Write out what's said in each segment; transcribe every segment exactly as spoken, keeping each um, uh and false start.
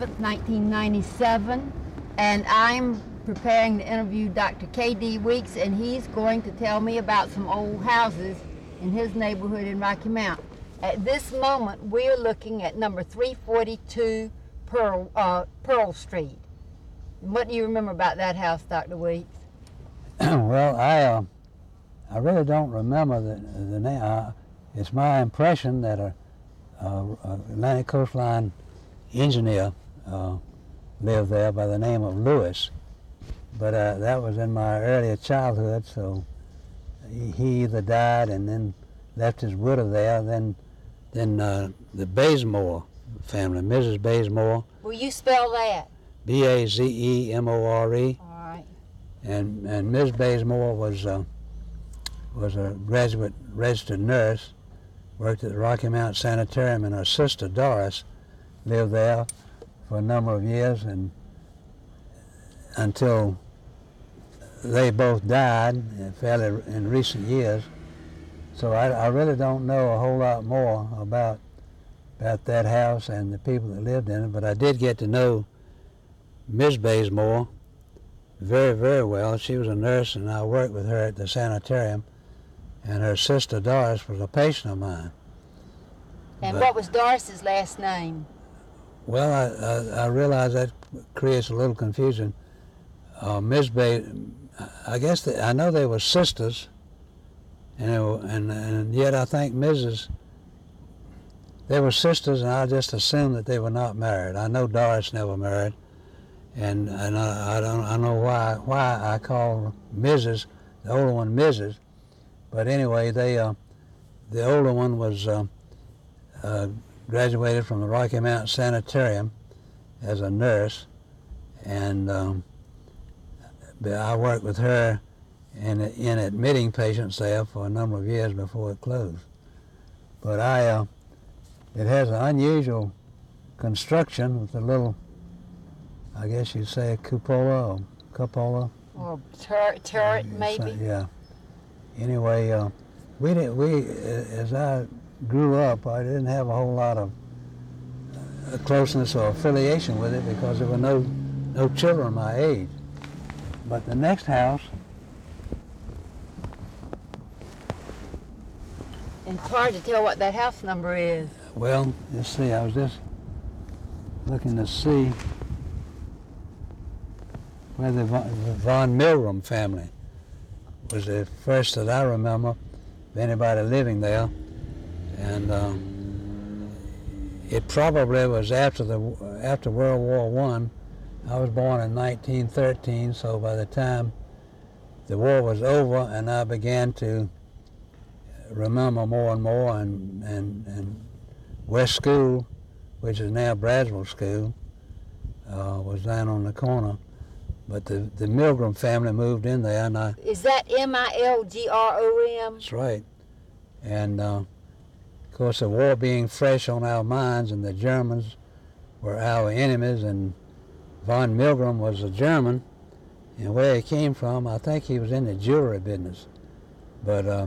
nineteen ninety-seven, and I'm preparing to interview Doctor K D Weeks, and he's going to tell me about some old houses in his neighborhood in Rocky Mount. At this moment, we're looking at number three forty-two Pearl, uh, Pearl Street. What do you remember about that house, Doctor Weeks? Well, I uh, I really don't remember the, the name. Uh, it's my impression that a, a, a Atlantic Coastline engineer uh, lived there by the name of Lewis. But uh, that was in my earlier childhood, so he, he either died and then left his widow there. Then, then uh, the Bazemore family, Missus Bazemore. Will you spell that? B A Z E M O R E. All right. And and Miz Bazemore was uh, was a graduate registered nurse, worked at the Rocky Mount Sanitarium, and her sister Doris lived there for a number of years, and until they both died fairly in recent years. So I, I really don't know a whole lot more about about that house and the people that lived in it, but I did get to know Miz Bazemore very, very well. She was a nurse, and I worked with her at the sanitarium, and her sister Doris was a patient of mine. And But, what was Doris's last name? well, I, I, I realize that creates a little confusion. Uh, Miz Ba, I guess they, I know they were sisters, and, they were, and and yet I think Missus They were sisters, and I just assumed that they were not married. I know Doris never married, and and I, I don't I know why why I call Missus the older one Missus But anyway, they uh, the older one was uh, uh, graduated from the Rocky Mount Sanitarium as a nurse, and um, I worked with her in in admitting patients there for a number of years before it closed. But I uh, it has an unusual construction with a little, I guess you'd say a cupola or cupola. Or tur turret, Yeah, maybe? so- yeah. Anyway, uh, we didn't. We, as I grew up, I didn't have a whole lot of uh, closeness or affiliation with it because there were no no children my age. But the next house, And it's hard to tell what that house number is. well, let's see. I was just looking to see where the Von, the Von Milgram family was the first that I remember of anybody living there, and um, it probably was after the after World War One. I was born in nineteen thirteen, so by the time the war was over and I began to remember more and more, and and, and West School, which is now Bradsville School, uh, was down on the corner. But the, the Milgram family moved in there, and I, Is that M I L G R O M? that's right. And uh, of course, the war being fresh on our minds, and the Germans were our enemies, and Von Milgram was a German, and where he came from, I think he was in the jewelry business. But uh,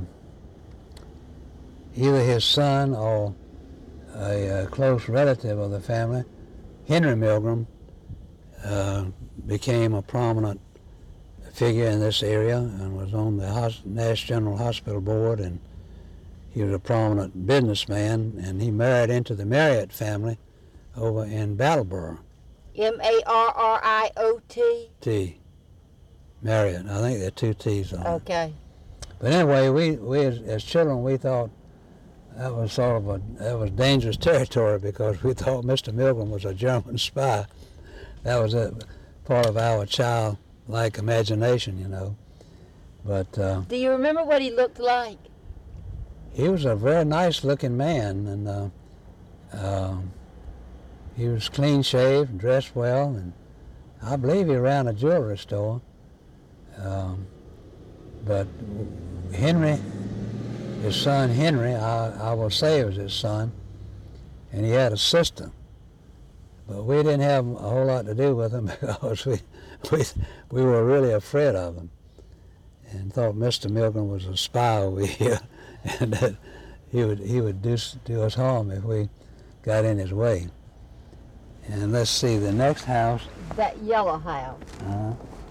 either his son or a, a close relative of the family, Henry Milgram, uh, became a prominent figure in this area and was on the Hos- Nash General Hospital Board, and he was a prominent businessman, and he married into the Marriott family over in Brattleboro. M A R R I O T? T. Marriott. I think there are two T's on it. Okay. But anyway, we, we as, as children, we thought that was sort of a, that was dangerous territory because we thought Mister Milgram was a German spy. That was a part of our childlike imagination, you know. But uh, Do you remember what he looked like? he was a very nice-looking man, and uh, uh, he was clean-shaved, dressed well, and I believe he ran a jewelry store. Um, but Henry, his son Henry, I, I will say it was his son, and he had a sister. But we didn't have a whole lot to do with him because we, we, we were really afraid of him and thought Mister Milgram was a spy over here and that he would, he would do, do us harm if we got in his way. And let's see, the next house. That yellow house. Uh,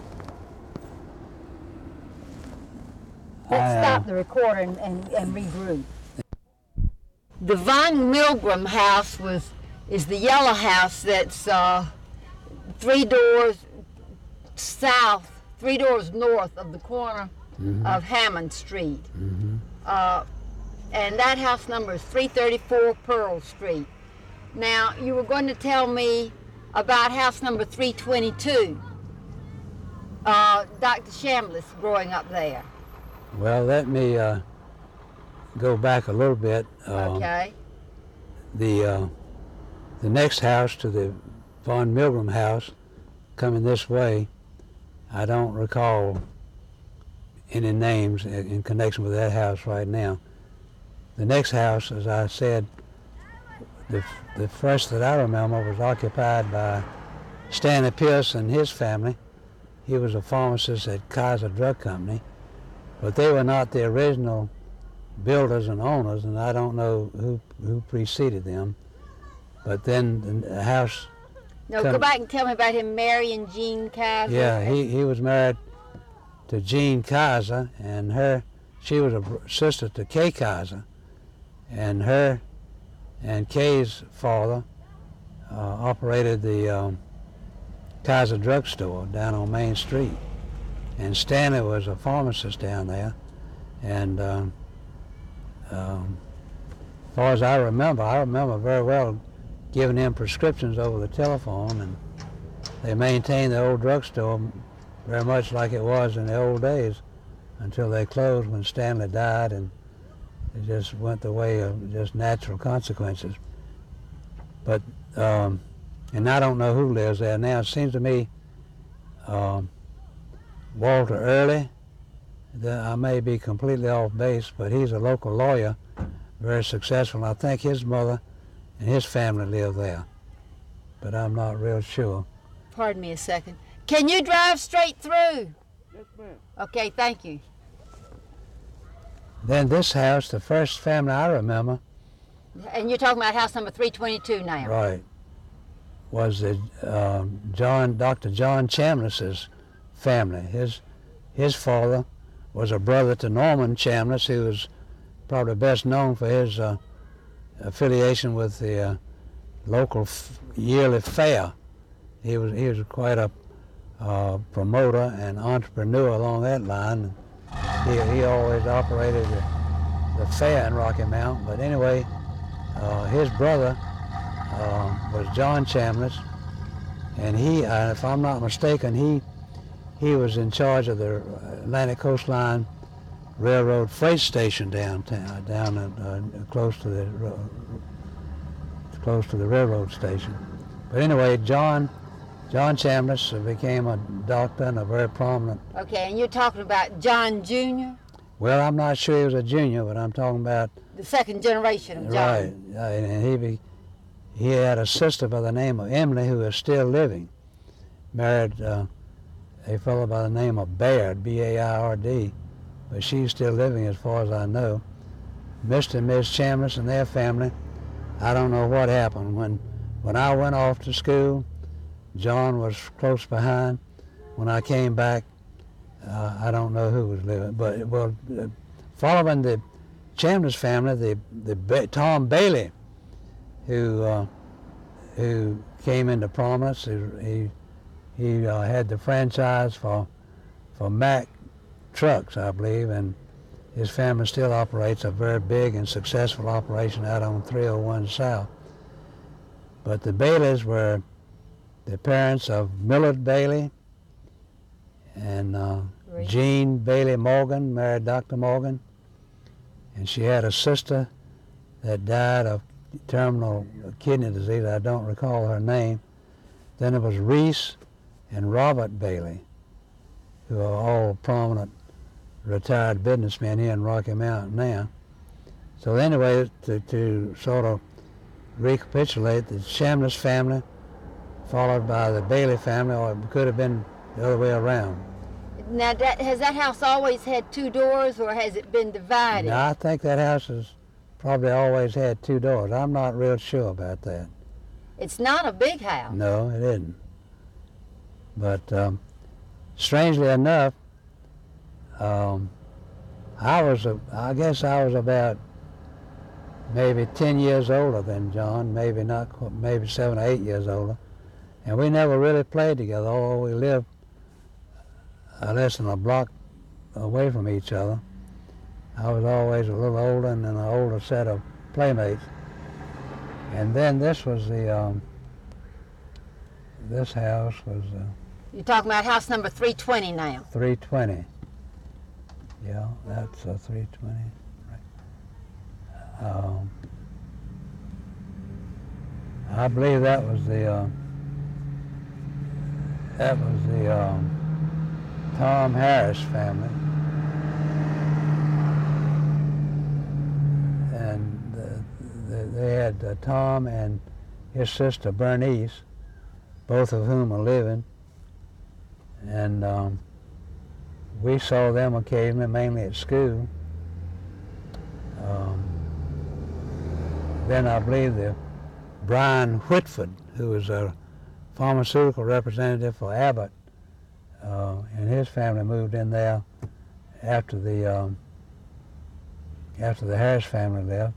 Let's I, uh, stop the recorder and, and, and regroup. The Von Milgram house was is the yellow house that's uh, three doors south, three doors north of the corner mm-hmm. of Hammond Street. Mm-hmm. Uh, and that house number is three thirty-four Pearl Street. Now, you were going to tell me about house number three twenty-two, uh, Doctor Chambliss growing up there. Well, let me uh, go back a little bit. Um, okay. The uh, the next house to the Von Milgram house, coming this way, I don't recall any names in, in connection with that house right now. The next house, as I said, the the first that I remember was occupied by Stanley Pierce and his family. He was a pharmacist at Kaiser Drug Company. But they were not the original builders and owners, and I don't know who who preceded them. But then the house... No, go back and tell me about him, Mary and Jean Kaiser. Yeah, he, he was married to Jean Kaiser, and her, she was a sister to Kay Kaiser, and her and Kay's father uh, operated the um, Kaiser Drug Store down on Main Street. And Stanley was a pharmacist down there, and um, um, as far as I remember, I remember very well giving him prescriptions over the telephone, and they maintained the old drugstore very much like it was in the old days until they closed when Stanley died, and it just went the way of just natural consequences. But, um, and I don't know who lives there now. It seems to me um, Walter Early, I may be completely off base, but he's a local lawyer, very successful. I think his mother and his family live there, but I'm not real sure. Pardon me a second. Can you drive straight through? Yes, ma'am. Okay, thank you. Then this house, the first family I remember. And you're talking about house number three twenty-two now. Right. Was the um, John, Doctor John Chambliss's family. His his father was a brother to Norman Chambliss, who was probably best known for his uh, affiliation with the uh, local f yearly fair. He was he was quite a uh, promoter and entrepreneur along that line. He he always operated the, the fair in Rocky Mount. But anyway, uh, his brother uh, was John Chambliss, and he, uh, if I'm not mistaken, he. He was in charge of the Atlantic Coastline Railroad freight station downtown, down at, uh, close to the uh, close to the railroad station. But anyway, John John Chambliss became a doctor and a very prominent. Okay, and you're talking about John Junior? Well, I'm not sure he was a junior, but I'm talking about the second generation of John. Right, uh, and he be, he had a sister by the name of Emily who is still living, married. Uh, a fellow by the name of Baird, B A I R D, but she's still living as far as I know. Mister and Miss Chambliss and their family, I don't know what happened. When when I went off to school, John was close behind. When I came back, uh, I don't know who was living, but well, following the Chambliss family, the the ba Tom Bailey, who uh, who came into prominence, he, he He uh, had the franchise for for Mack trucks, I believe, and his family still operates a very big and successful operation out on three oh one South. But the Baileys were the parents of Millard Bailey and uh, Jean Bailey Morgan, married Doctor Morgan, and she had a sister that died of terminal kidney disease. I don't recall her name. Then it was Reese and Robert Bailey, who are all prominent retired businessmen here in Rocky Mount now. So anyway, to, to sort of recapitulate, the Chambliss family, followed by the Bailey family, or it could have been the other way around. Now, that, has that house always had two doors, or has it been divided? No, I think that house has probably always had two doors. I'm not real sure about that. It's not a big house. No, it isn't. But um, strangely enough, um, I was, a, I guess I was about maybe ten years older than John, maybe not, qu- maybe seven or eight years older, and we never really played together. Although we lived uh, less than a block away from each other, I was always a little older and an older set of playmates. And then this was the, um, this house was uh, You're talking about house number three twenty now. three twenty. Yeah, that's uh, three twenty. Right. Um, I believe that was the uh, that was the um, Tom Harris family, and the, the, they had uh, Tom and his sister Bernice, both of whom are living, and um, we saw them occasionally, mainly at school. Um, then I believe the Brian Whitford, who was a pharmaceutical representative for Abbott, uh, and his family moved in there after the um, after the Harris family left.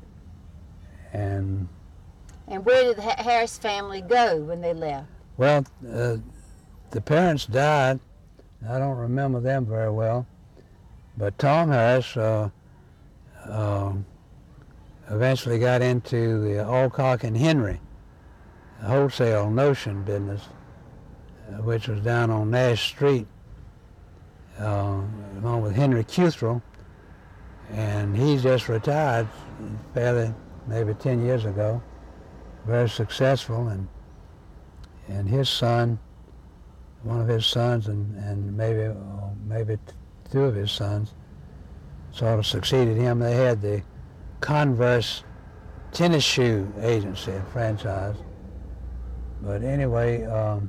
And And where did the Ha- Harris family go when they left? well, uh, the parents died. I don't remember them very well, but Tom Harris uh, uh, eventually got into the Alcock and Henry wholesale notion business, uh, which was down on Nash Street, uh, along with Henry Cuthrell, and he just retired fairly, maybe ten years ago, very successful, and and his son, one of his sons, and, and maybe uh, maybe t- two of his sons sort of succeeded him. They had the Converse tennis shoe agency franchise. But anyway, um,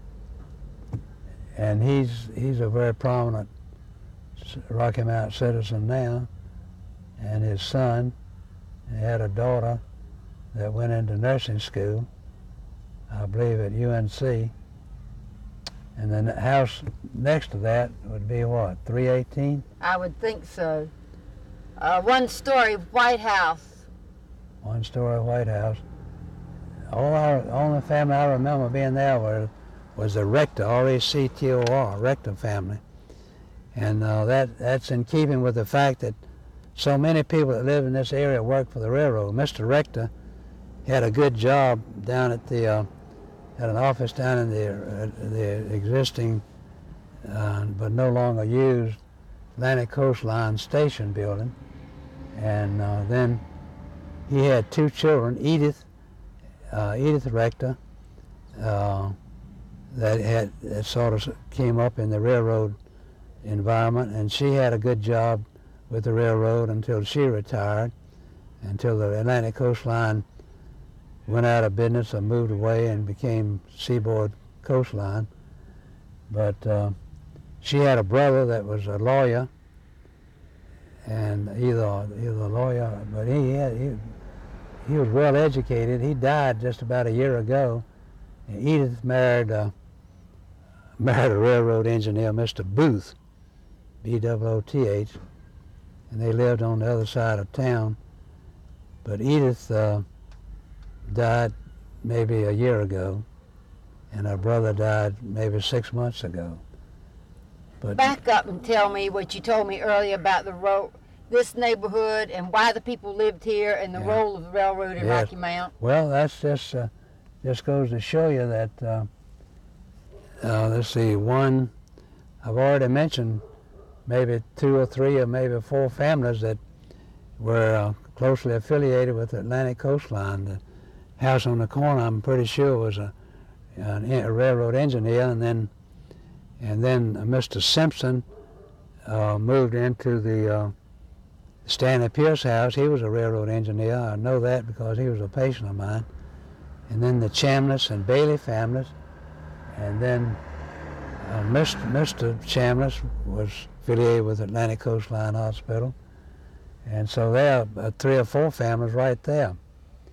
and he's he's a very prominent Rocky Mount citizen now, and his son, he had a daughter that went into nursing school, I believe at U N C. And then the house next to that would be what, three eighteen? I would think so. Uh, one-story White House. One-story White House. All our only family I remember being there were, was the Rector, R E C T O R, Rector family. And uh, that that's in keeping with the fact that so many people that live in this area work for the railroad. Mister Rector had a good job down at the, uh, had an office down in the, uh, the existing, uh, but no longer used, Atlantic Coast Line station building. And uh, then he had two children, Edith, uh, Edith Rector, uh, that had that sort of came up in the railroad environment, and she had a good job with the railroad until she retired, until the Atlantic Coast Line went out of business or moved away and became Seaboard Coast Line. But uh, she had a brother that was a lawyer, and either either a lawyer, but he had, he he was well educated. He died just about a year ago. And Edith married uh, married a railroad engineer, Mister Booth, B O O T H, and they lived on the other side of town. But Edith uh, died maybe a year ago, and her brother died maybe six months ago. But Back up and tell me what you told me earlier about the road, this neighborhood, and why the people lived here, and the Yeah. role of the railroad in Yes. Rocky Mount. Well, that's just uh, just goes to show you that. Uh, uh, let's see, one, I've already mentioned maybe two or three or maybe four families that were uh, closely affiliated with the Atlantic Coast Line. The house on the corner, I'm pretty sure, was a, a, a railroad engineer, and then and then uh, Mister Simpson uh, moved into the uh, Stanley Pierce house. He was a railroad engineer. I know that because he was a patient of mine. And then the Chambliss and Bailey families, and then uh, Mister Mister Chambliss was affiliated with Atlantic Coast Line Hospital, and so there are uh, three or four families right there.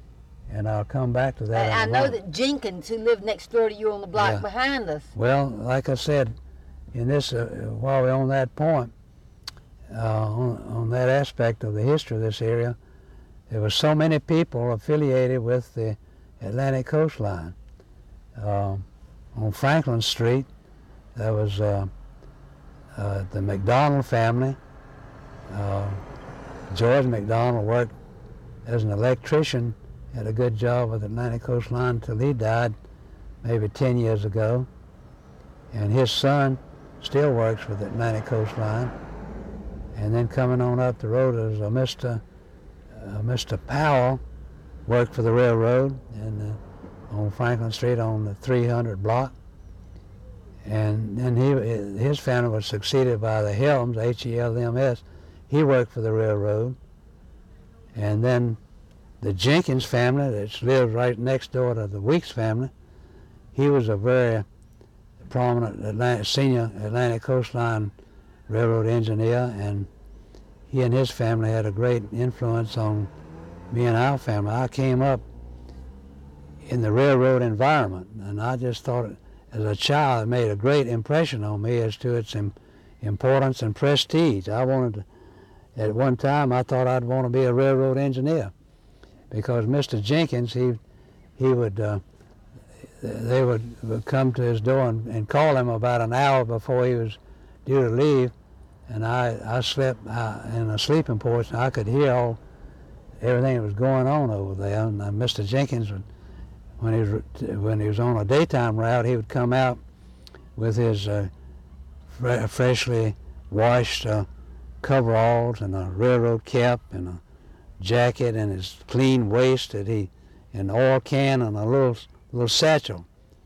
and I'll come back to that. And I in a know moment. that Jenkins, who lived next door to you on the block Yeah. behind us. Well, like I said, in this, uh, while we're on that point, uh, on, on that aspect of the history of this area, there were so many people affiliated with the Atlantic Coastline. Uh, on Franklin Street, there was uh, uh, the McDonald family. Uh, George McDonald worked as an electrician, had a good job with the Atlantic Coastline until he died maybe ten years ago. And his son still works with the Atlantic Coastline. And then coming on up the road is a Mister Uh, Mister Powell, worked for the railroad and uh, on Franklin Street on the three hundred block. And then he, his family was succeeded by the Helms, H E L M S. He worked for the railroad. And then the Jenkins family that lives right next door to the Weeks family, he was a very prominent Atlantic, senior Atlantic Coastline railroad engineer, and he and his family had a great influence on me and our family. I came up in the railroad environment, and I just thought it, as a child, it made a great impression on me as to its im- importance and prestige. I wanted to, at one time, I thought I'd want to be a railroad engineer, because Mister Jenkins, he he would, uh, they would, would come to his door and, and call him about an hour before he was due to leave. And I, I slept uh, in a sleeping porch, and I could hear all everything that was going on over there. And uh, Mister Jenkins, would, when he was when he was on a daytime route, he would come out with his uh, fre- freshly washed uh, coveralls and a railroad cap and a jacket and his clean waist that he, an oil can and a little little satchel.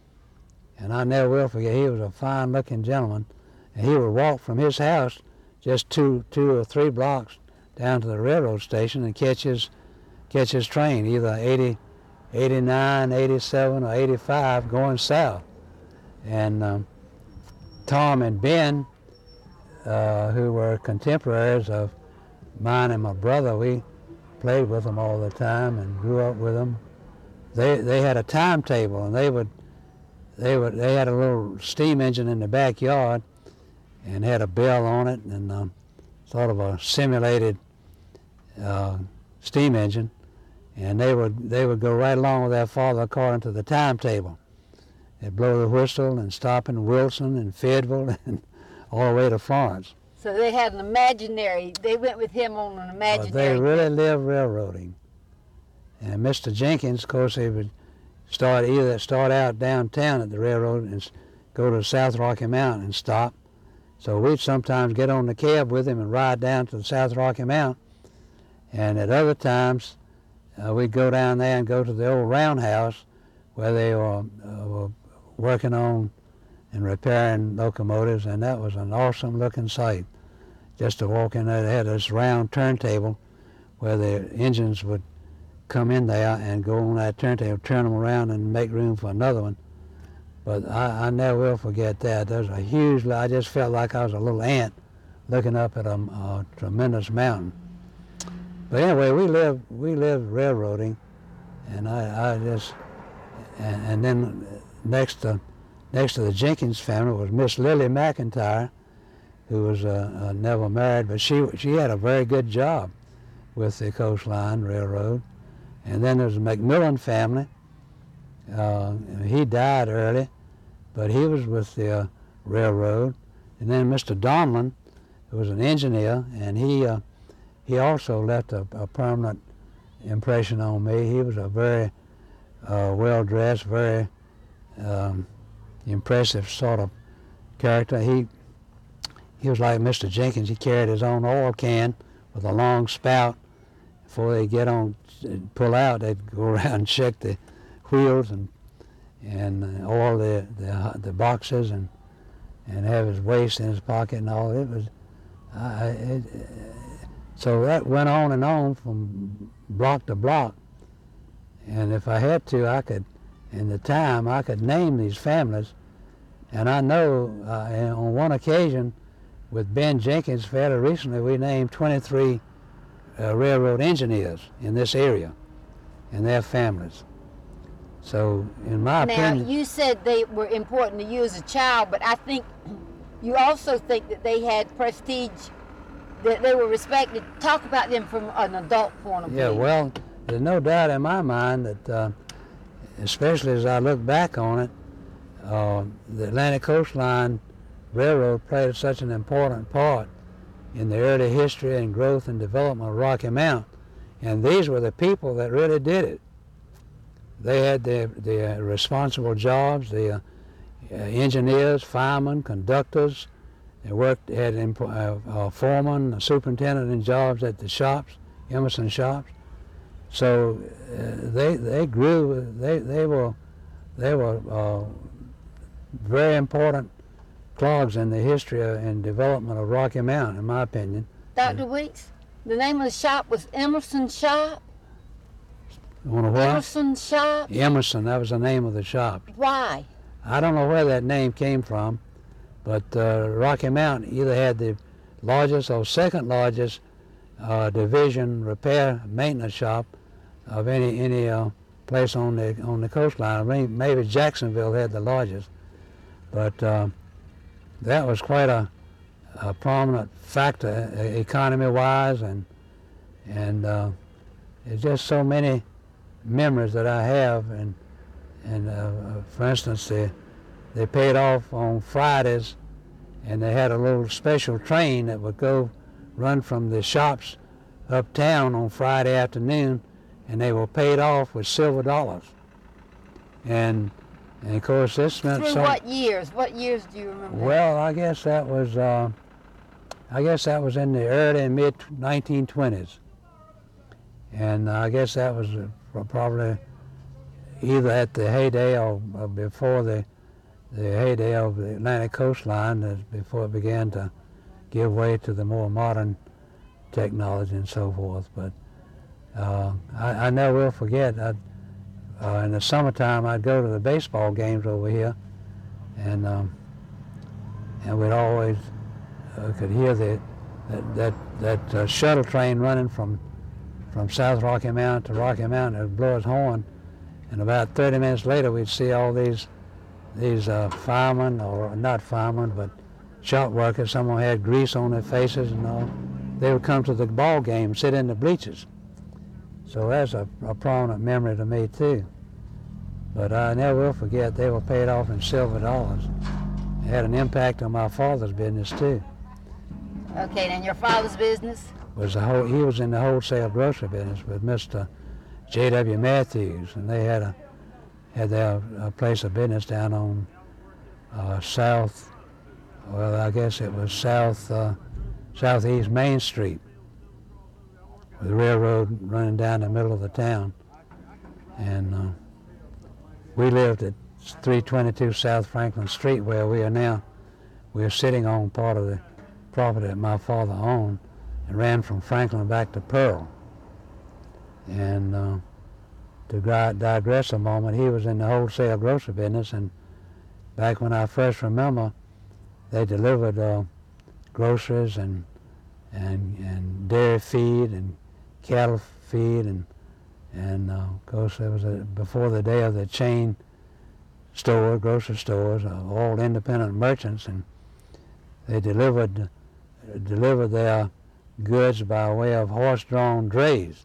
And I never will forget. He was a fine-looking gentleman, and he would walk from his house just two, two or three blocks down to the railroad station and catch his, catch his train, either eighty, eighty-nine, eighty-seven, or eighty-five going south. And um, Tom and Ben, uh, who were contemporaries of mine and my brother, we played with them all the time and grew up with them. They they had a timetable, and they would they would they had a little steam engine in the backyard, and had a bell on it, and um, sort of a simulated uh, steam engine, and they would they would go right along with their father according to the timetable. They'd blow the whistle and stop in Wilson and Fayetteville and all the way to Florence. So they had an imaginary, they went with him on an imaginary. But they really lived railroading. And Mister Jenkins, of course, he would start either start out downtown at the railroad and go to South Rocky Mountain and stop. So we'd sometimes get on the cab with him and ride down to the South Rocky Mountain. And at other times, uh, we'd go down there and go to the old roundhouse where they were, uh, were working on and repairing locomotives, and that was an awesome looking sight. Just to walk in there, they had this round turntable where the engines would come in there and go on that turntable, turn them around and make room for another one. But I, I never will forget that. There was a huge, I just felt like I was a little ant looking up at a, a tremendous mountain. But anyway, we lived, we lived railroading, and I, I just, and, and then next to, next to the Jenkins family was Miss Lily McIntyre, who was uh, uh, never married, but she, she had a very good job with the Coastline Railroad. And then there's the McMillan family. Uh, he died early, but he was with the uh, railroad. And then Mister Donlin, who was an engineer, and he uh, he also left a, a permanent impression on me. He was a very uh, well-dressed, very um, impressive sort of character. He he was like Mister Jenkins. He carried his own oil can with a long spout. Before they get on, pull out, they'd go around and check the wheels and and all the the, the boxes and and have his waist in his pocket and all. It was, uh, it, so that went on and on from block to block. And if I had to, I could, in the time, I could name these families. And I know uh, on one occasion with Ben Jenkins fairly recently, we named twenty-three uh, railroad engineers in this area. and their families. So, in my now, opinion... Now, you said they were important to you as a child, but I think you also think that they had prestige, that they were respected. Talk about them from an adult point of view. Yeah, well, there's no doubt in my mind that, uh, especially as I look back on it, uh, the Atlantic Coast Line Railroad played such an important part in the early history and growth and development of Rocky Mount. And these were the people that really did it. They had the, the uh, responsible jobs, the uh, uh, engineers, firemen, conductors. They worked, had uh, uh, foremen, superintendent in jobs at the shops, Emerson shops. So uh, they they grew. They they were they were uh, very important clogs in the history and development of Rocky Mount, in my opinion. Doctor Weeks, the name of the shop was Emerson Shop? You know what? Emerson Shop? Emerson, that was the name of the shop. Why? I don't know where that name came from, but uh, Rocky Mount either had the largest or second largest uh, division repair maintenance shop of any any uh, place on the on the coastline. I mean, maybe Jacksonville had the largest, but uh, that was quite a, a prominent factor economy-wise, and and uh, it's just so many memories that I have. And and uh, for instance, they they paid off on Fridays, and they had a little special train that would go run from the shops uptown on Friday afternoon, and they were paid off with silver dollars. And and of course this meant Through so. what years? What years do you remember? Well, I guess that was uh, I guess that was in the early and mid nineteen twenties, and I guess that was uh, probably either at the heyday or, or before the the heyday of the Atlantic Coast Line, as before it began to give way to the more modern technology and so forth. But uh, I, I never will forget. I'd, uh, in the summertime, I'd go to the baseball games over here, and um, and we'd always uh, could hear the that that, that uh, shuttle train running from from South Rocky Mount to Rocky Mount. It would blow its horn, and about thirty minutes later, we'd see all these these uh, firemen, or not firemen, but shop workers. Some of them had grease on their faces and all. They would come to the ball game, sit in the bleachers. So that's a, a prominent memory to me too. But I never will forget, they were paid off in silver dollars. It had an impact on my father's business too. Okay, then your father's business? Was a whole, he was in the wholesale grocery business with Mister J W Matthews, and they had a had their a place of business down on uh, South, well, I guess it was South uh, Southeast Main Street, with the railroad running down the middle of the town. And uh, we lived at three twenty-two South Franklin Street, where we are now. We are sitting on part of the property that my father owned, and ran from Franklin back to Pearl. And uh, to digress a moment, he was in the wholesale grocery business, and back when I first remember, they delivered uh, groceries and and and dairy feed and cattle feed, and and uh, of course it was a, before the day of the chain store, grocery stores, uh, all independent merchants, and they delivered uh, delivered their goods by way of horse-drawn drays.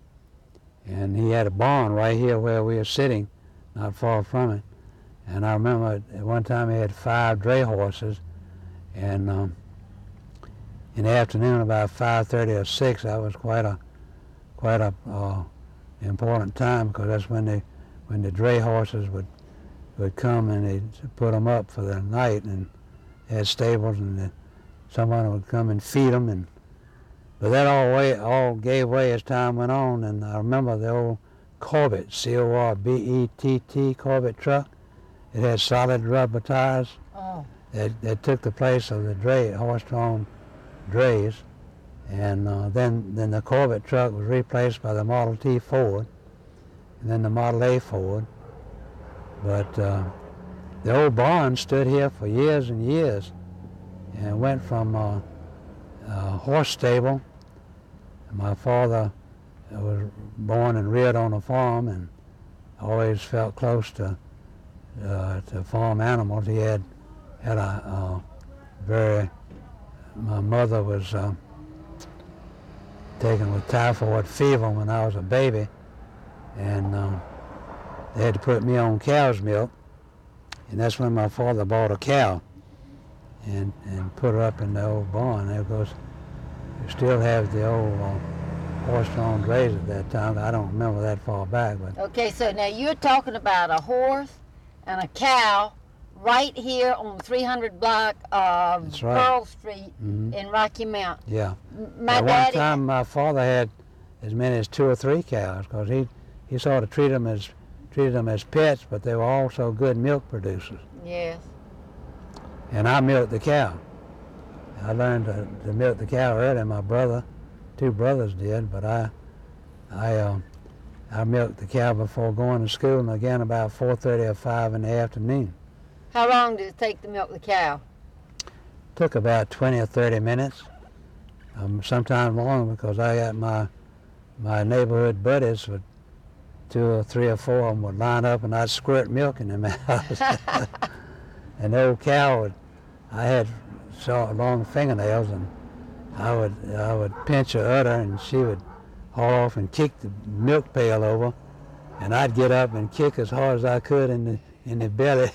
And he had a barn right here where we were sitting, not far from it. And I remember at one time he had five dray horses, and um, in the afternoon about five thirty or six, that was quite a quite a uh, important time, because that's when they when the dray horses would would come and they'd put them up for the night, and they had stables, and the, someone would come and feed them. And but that all way all gave way as time went on, and I remember the old Corbett, C O R B E T T, Corbett truck. It had solid rubber tires. Oh. that, that took the place of the dray, horse-drawn drays. And uh, then, then the Corbett truck was replaced by the Model T Ford, and then the Model A Ford. But uh, the old barn stood here for years and years, and went from uh, a horse stable. My father I was born and reared on a farm, and always felt close to uh, to farm animals. He had had a uh, very. My mother was uh, taken with typhoid fever when I was a baby, and uh, they had to put me on cow's milk, and that's when my father bought a cow and and put her up in the old barn. And of course, you still have the old uh, horse-drawn drays at that time. I don't remember that far back, but Okay, so now you're talking about a horse and a cow right here on three hundred block of That's right. Pearl Street Mhm. in Rocky Mount. yeah. M- My At one daddy, time, my father had as many as two or three cows, because he he sort of treated them as treated them as pets, but they were also good milk producers. yes. And I milked the cow. I learned to, to milk the cow early. My brother, two brothers did, but I I uh, I milked the cow before going to school, and again about four thirty or five in the afternoon. How long did it take to milk the cow? Took about twenty or thirty minutes, um, sometimes longer, because I got my my neighborhood buddies with two or three or four of them would line up, and I'd squirt milk in their mouths. And the old cow would, I had short, long fingernails, and I would I would pinch her udder, and she would haul off and kick the milk pail over, and I'd get up and kick as hard as I could in the in the belly.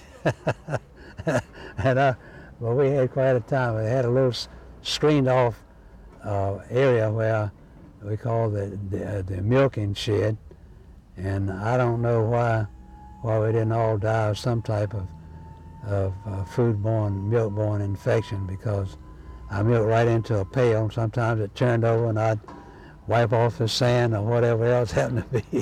And I, well, we had quite a time. We had a little s- screened off uh, area where we call the the, uh, the milking shed, and I don't know why why we didn't all die of some type of of uh, foodborne, milk-borne infection, because I milked right into a pail. Sometimes it turned over, and I'd wipe off the sand or whatever else happened to be.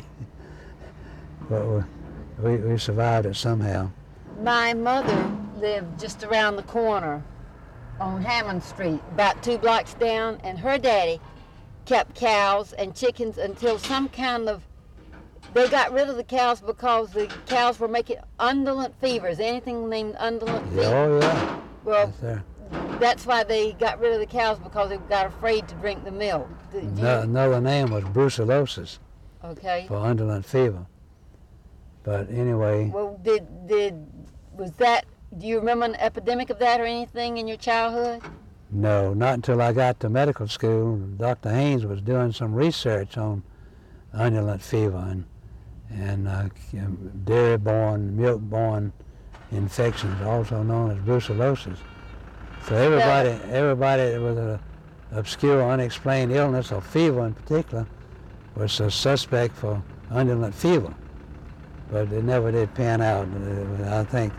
But we, we survived it somehow. My mother lived just around the corner on Hammond Street, about two blocks down, and her daddy kept cows and chickens until some kind of, they got rid of the cows because the cows were making undulant fevers, anything named undulant Yeah, fever. oh yeah, Well, that's there. that's why they got rid of the cows, because they got afraid to drink the milk. Did you- No, another name was brucellosis, Okay. for undulant fever. But anyway, Well, did did was that? Do you remember an epidemic of that or anything in your childhood? no, not until I got to medical school. Doctor Haynes was doing some research on undulant fever and and uh, dairy-borne, milk-borne infections, also known as brucellosis. So everybody, everybody with an obscure, unexplained illness or fever in particular was a suspect for undulant fever, but it never did pan out. Uh, I think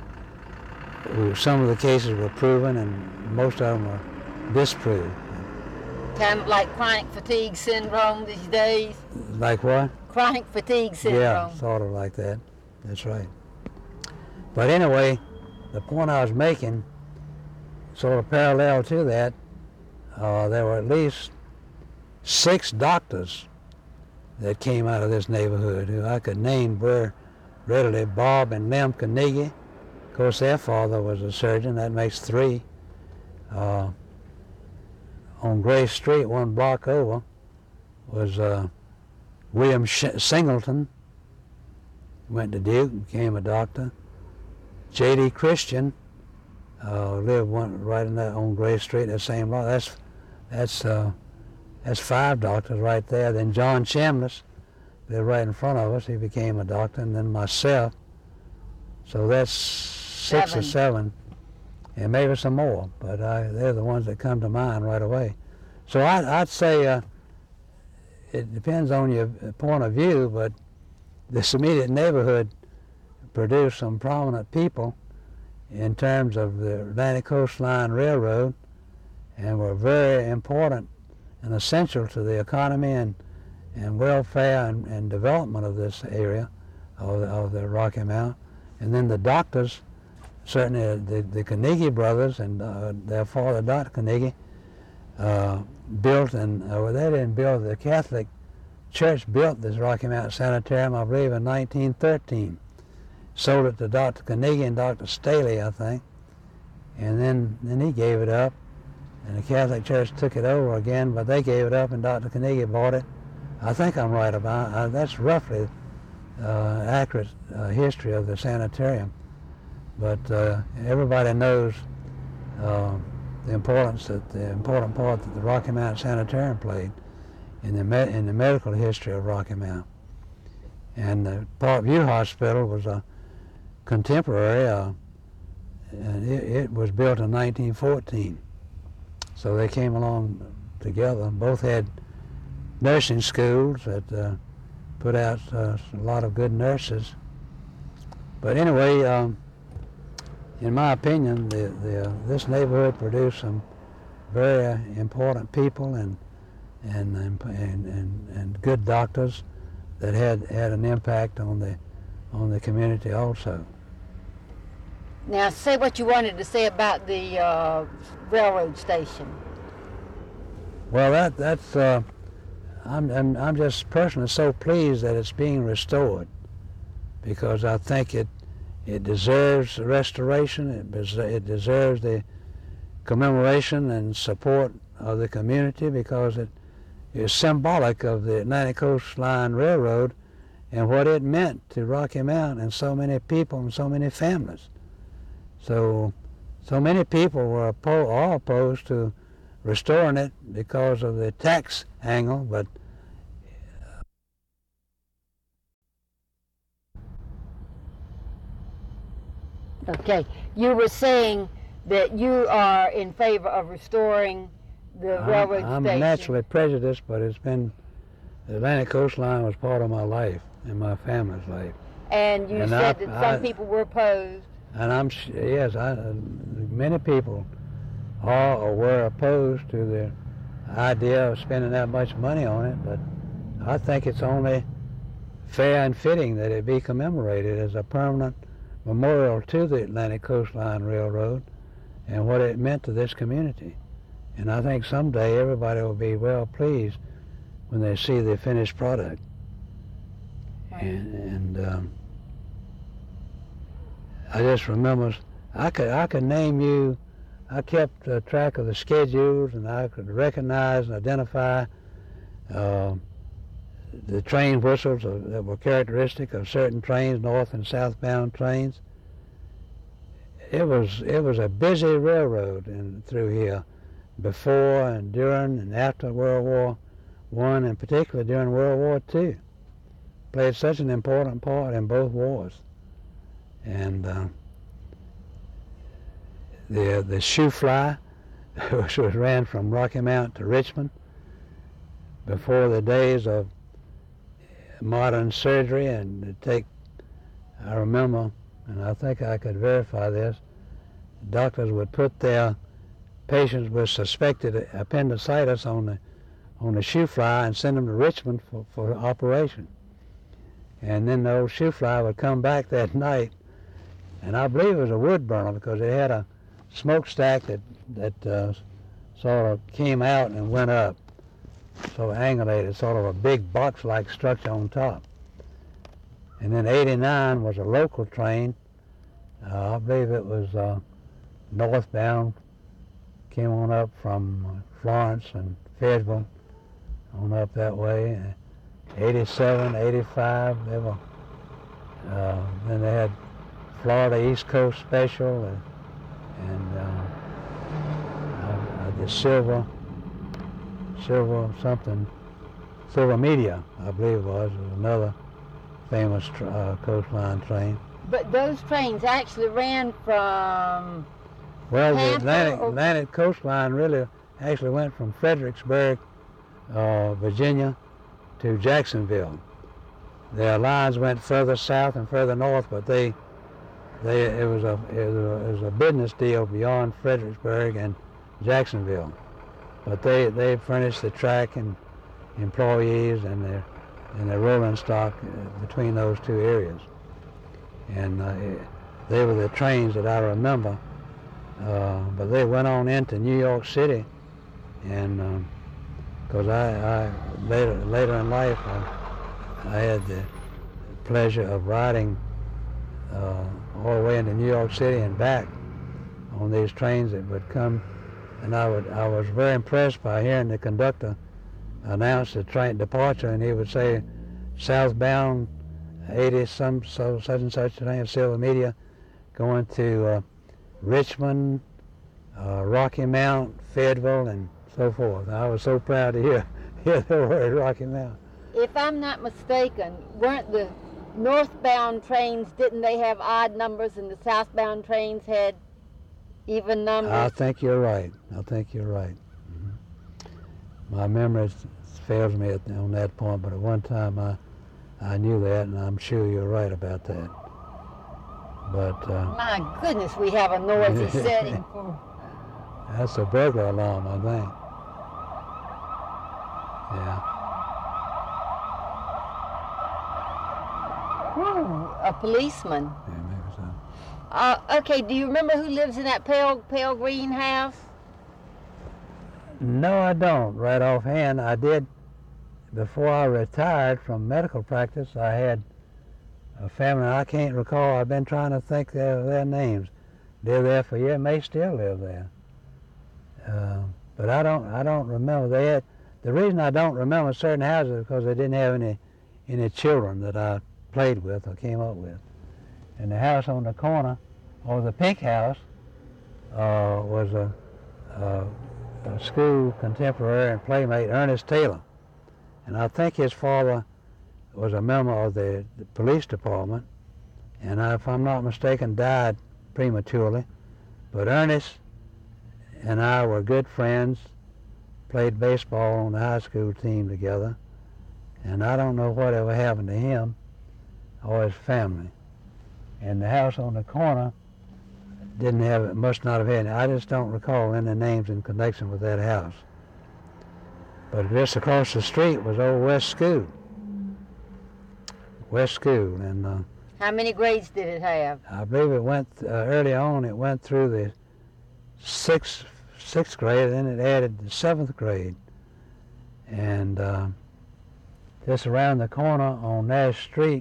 some of the cases were proven, and most of them were disproved. Kind of like chronic fatigue syndrome these days. Like what? Chronic fatigue syndrome. Yeah, sort of like that. That's right. But anyway, the point I was making, sort of parallel to that, uh, there were at least six doctors that came out of this neighborhood who I could name very readily. Bob and Lem Carnegie. Of course, their father was a surgeon. That makes three. Uh, on Gray Street, one block over, was uh, William Sh- Singleton. Went to Duke, became a doctor. J D Christian uh, lived one right in that on Gray Street, that same block. That's that's uh, that's five doctors right there. Then John Chambliss lived right in front of us. He became a doctor, and then myself. So that's six Seven. or seven, and maybe some more. But I, they're the ones that come to mind right away. So I, I'd say uh, it depends on your point of view, but this immediate neighborhood produced some prominent people in terms of the Atlantic Coastline Railroad, and were very important and essential to the economy and, and welfare and, and development of this area of the, of the Rocky Mount. And then the doctors, certainly the, the Carnegie brothers and uh, their father, Doctor Carnegie, uh, built, and uh, well, they didn't build, the Catholic Church built this Rocky Mountain Sanitarium, I believe, in nineteen thirteen. Sold it to Doctor Carnegie and Doctor Staley, I think, and then, then he gave it up, and the Catholic Church took it over again, but they gave it up, and Doctor Carnegie bought it I think I'm right about uh, that's roughly uh, accurate uh, history of the sanitarium. But uh, everybody knows uh, the importance that the important part that the Rocky Mount Sanitarium played in the me in the medical history of Rocky Mount. And the Parkview Hospital was a contemporary, uh, and it, it was built in nineteen fourteen. So they came along together. Both had nursing schools that uh, put out uh, a lot of good nurses. But anyway, um, in my opinion, the, the, uh, this neighborhood produced some very important people and and and, and and good doctors that had had an impact on the on the community also. Now, say what you wanted to say about the uh, railroad station. Well, that that's uh, I'm, I'm I'm just personally so pleased that it's being restored, because I think it it deserves restoration. It des it deserves the commemoration and support of the community, because it is symbolic of the Atlantic Coast Line Railroad and what it meant to Rocky Mount and so many people and so many families. So, so many people were oppo are opposed to restoring it because of the tax angle, but okay, you were saying that you are in favor of restoring the I'm, railroad I'm station. naturally prejudiced, but it's been, the Atlantic Coast Line was part of my life and my family's life. And you and said I, that some I, people were opposed. And I'm, yes, I, many people are or were opposed to the idea of spending that much money on it, but I think it's only fair and fitting that it be commemorated as a permanent memorial to the Atlantic Coast Line Railroad and what it meant to this community. And I think someday everybody will be well pleased when they see the finished product. Right. And, and um, I just remember, I could, I could name you, I kept uh, track of the schedules, and I could recognize and identify uh, the train whistles of, that were characteristic of certain trains, north and southbound trains. It was, it was a busy railroad in, through here, before and during and after World War One, and particularly during World War Two. Played such an important part in both wars. And uh, the the shoe fly, which was ran from Rocky Mount to Richmond before the days of modern surgery, and to take, I remember, and I think I could verify this, doctors would put their patients with suspected appendicitis on the on the shoe fly and send them to Richmond for, for operation. And then the old shoe fly would come back that night, and I believe it was a wood burner, because it had a smokestack that that uh, sort of came out and went up, so angulated, sort of a big box-like structure on top. And then eighty-nine was a local train. Uh, I believe it was uh, northbound, came on up from Florence and Fayetteville, on up that way. eighty-seven, eighty-five, they were, uh, then they had Florida East Coast Special, and, and uh, uh, the Silver, Silver something, Silver Media, I believe it was, was another famous uh, coastline train. But those trains actually ran from Well, the Tampa Atlantic, or... Atlantic Coastline really actually went from Fredericksburg, uh, Virginia, to Jacksonville. Their lines went further south and further north, but they, they it was a it was a, it was a business deal beyond Fredericksburg and Jacksonville. But they they furnished the track and employees and their and their rolling stock between those two areas. And uh, they were the trains that I remember. Uh, but they went on into New York City, and because um, I, I later later in life I, I had the pleasure of riding uh, all the way into New York City and back on these trains that would come, and I would I was very impressed by hearing the conductor announced the train departure, and he would say, southbound eighty some so such and such train, Silver Media, going to uh, Richmond, uh, Rocky Mount, Fayetteville, and so forth. I was so proud to hear, hear the word Rocky Mount. If I'm not mistaken, weren't the northbound trains, didn't they have odd numbers and the southbound trains had even numbers? I think you're right. I think you're right. Mm-hmm. My memory fails me at, on that point, but at one time I, I knew that, and I'm sure you're right about that. But uh, my goodness, we have a noisy setting for. That's a burglar alarm, I think. Yeah. Ooh, a policeman. Yeah, maybe so. Uh, okay, do you remember who lives in that pale, pale green house? No, I don't. Right offhand, I did. Before I retired from medical practice, I had a family I can't recall. I've been trying to think of their names. Lived there for years, may still live there. Uh, but I don't. I don't remember. They had, the reason I don't remember certain houses is because they didn't have any any children that I played with or came up with. And the house on the corner, or the pink house, uh, was a, a, a school contemporary and playmate, Ernest Taylor. And I think his father was a member of the, the police department, and I, if I'm not mistaken, died prematurely. But Ernest and I were good friends, played baseball on the high school team together, and I don't know whatever happened to him or his family. And the house on the corner didn't have it, must not have had it. I just don't recall any names in connection with that house. But just across the street was old West School. West School, and uh, how many grades did it have? I believe it went uh, early on. It went through the sixth sixth grade, and then it added the seventh grade. And uh, just around the corner on Nash Street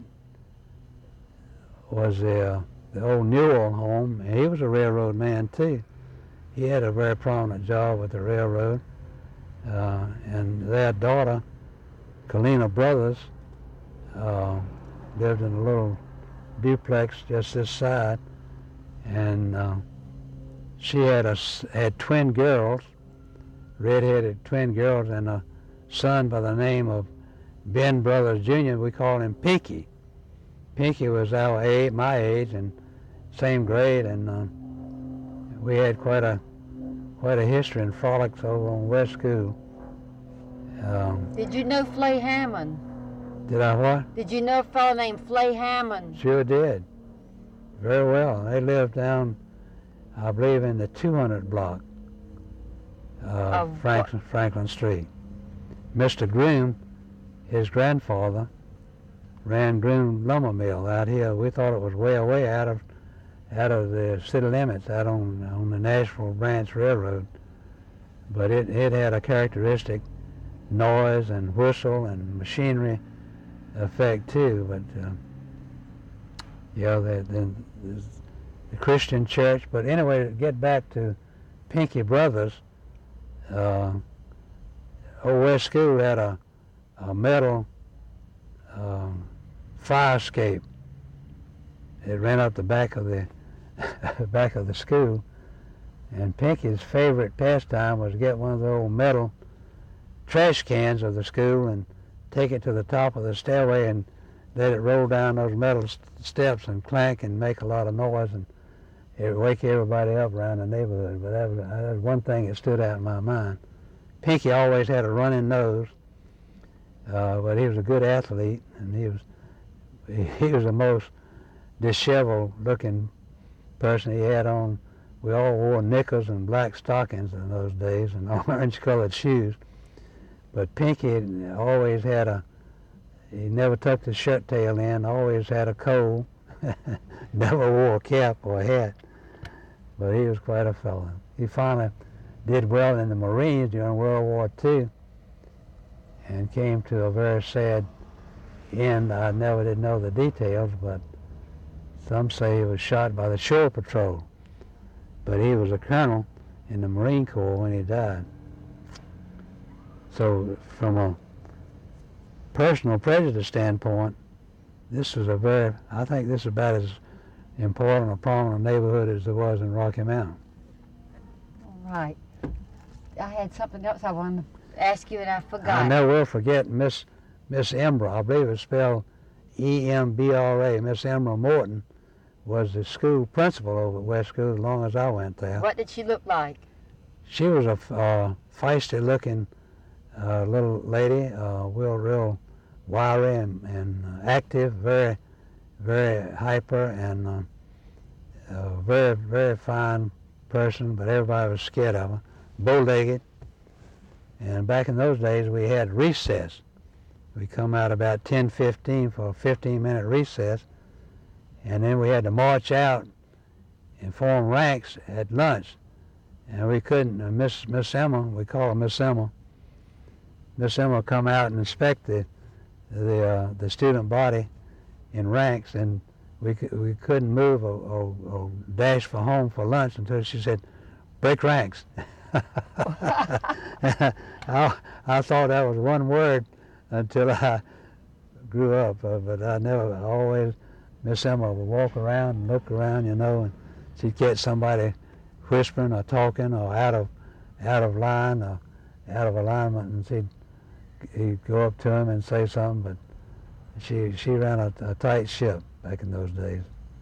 was the uh, the old Newell home, and he was a railroad man too. He had a very prominent job with the railroad, uh, and their daughter, Kalina Brothers, uh, lived in a little duplex just this side, and uh, she had a had twin girls, red-headed twin girls, and a son by the name of Ben Brothers Junior We called him Pinky. Pinky was our age, my age, and same grade, and uh, we had quite a quite a history and frolics over on West School. Um, Did you know Flay Hammond? Did I what? Did you know a fellow named Flay Hammond? Sure did. Very well. They lived down, I believe, in the two hundred block uh, of Franklin, Franklin Street. Mister Groom, his grandfather, ran Groom Lumber Mill out here. We thought it was way away out of out of the city limits, out on on the Nashville Branch Railroad. But it, it had a characteristic noise and whistle and machinery effect too. But uh, yeah, the, the, the Christian church. But anyway, to get back to Pinky Brothers, uh, Old West School had a, a metal uh, fire escape. It ran up the back of the back of the school, and Pinky's favorite pastime was to get one of the old metal trash cans of the school and take it to the top of the stairway and let it roll down those metal st steps and clank and make a lot of noise, and it would wake everybody up around the neighborhood. But that was, that was one thing that stood out in my mind. Pinky always had a running nose, uh, but he was a good athlete, and he was he was the most disheveled looking person. He had on, we all wore knickers and black stockings in those days and orange colored shoes. But Pinky always had a, he never tucked his shirt tail in, always had a coat, never wore a cap or a hat. But he was quite a fellow. He finally did well in the Marines during World War Two and came to a very sad end. I never did know the details, but some say he was shot by the Shore Patrol. But he was a colonel in the Marine Corps when he died. So from a personal prejudice standpoint, this was a very, I think this is about as important or prominent neighborhood as there was in Rocky Mountain. All right. I had something else I wanted to ask you and I forgot. I never will forget Miss Miss Embra, I believe it's spelled E M B R A, Miss Embra Morton, was the school principal over at West School as long as I went there. What did she look like? She was a uh, feisty-looking uh, little lady, uh, real, real wiry and, and uh, active, very, very hyper, and uh, a very, very fine person, but everybody was scared of her, bow-legged. And back in those days, we had recess. We come out about ten fifteen for a fifteen-minute recess, and then we had to march out and form ranks at lunch. And we couldn't, uh, Miss Miss Emma, we call her Miss Emma, Miss Emma come out and inspect the the uh, the student body in ranks, and we we couldn't move or, or, or dash for home for lunch until she said, "Break ranks." I, I thought that was one word until I grew up, uh, but I never I always Miss Emma would walk around and look around, you know, and she'd catch somebody whispering or talking or out of out of line or out of alignment, and she'd he'd go up to him and say something. But she she ran a, a tight ship back in those days.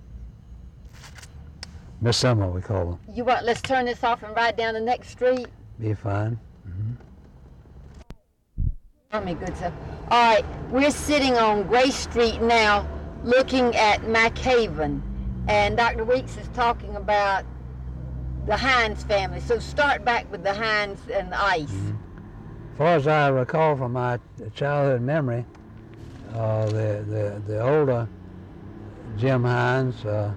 Miss Summer, we call her. You want? Let's turn this off and ride down the next street. Be fine. Mm-hmm. Me good sir. All right, we're sitting on Grace Street now, looking at McHaven, and Doctor Weeks is talking about the Hines family. So start back with the Hines and the ice. Mm-hmm. As far as I recall from my childhood memory, uh, the, the the older Jim Hines uh,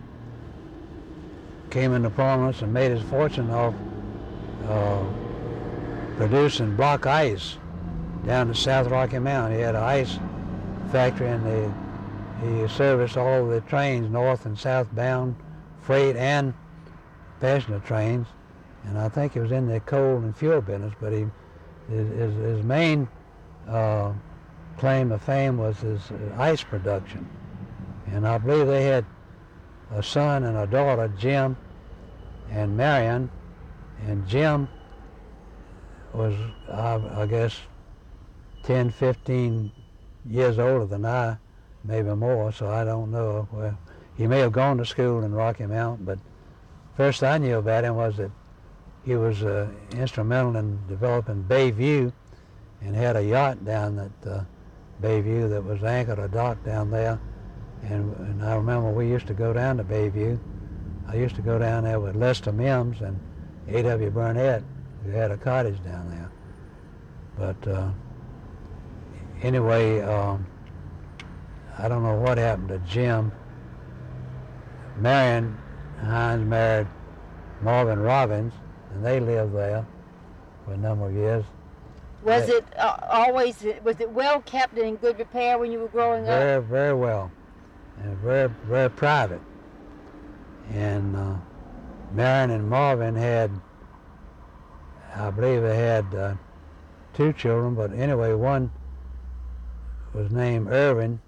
came into prominence and made his fortune off uh, producing block ice down to South Rocky Mountain. He had an ice factory, and the, he serviced all the trains, north and southbound, freight and passenger trains. And I think he was in the coal and fuel business, but he his, his, his main uh, claim to fame was his ice production. And I believe they had a son and a daughter, Jim and Marion, and Jim was, I, I guess, ten, fifteen years older than I, maybe more, so I don't know. Well, he may have gone to school in Rocky Mountain, but first I knew about him was that he was uh, instrumental in developing Bayview and had a yacht down at uh, Bayview that was anchored or docked down there. And, and I remember we used to go down to Bayview. I used to go down there with Lester Mims and A W Burnett, who had a cottage down there. But uh, anyway, um, I don't know what happened to Jim. Marion Hines married Marvin Robbins, and they lived there for a number of years. Was they, it uh, always, was it well kept and in good repair when you were growing very, up? Very, very well, and very, very private. And uh, Marion and Marvin had, I believe they had uh, two children, but anyway, one was named Irvin,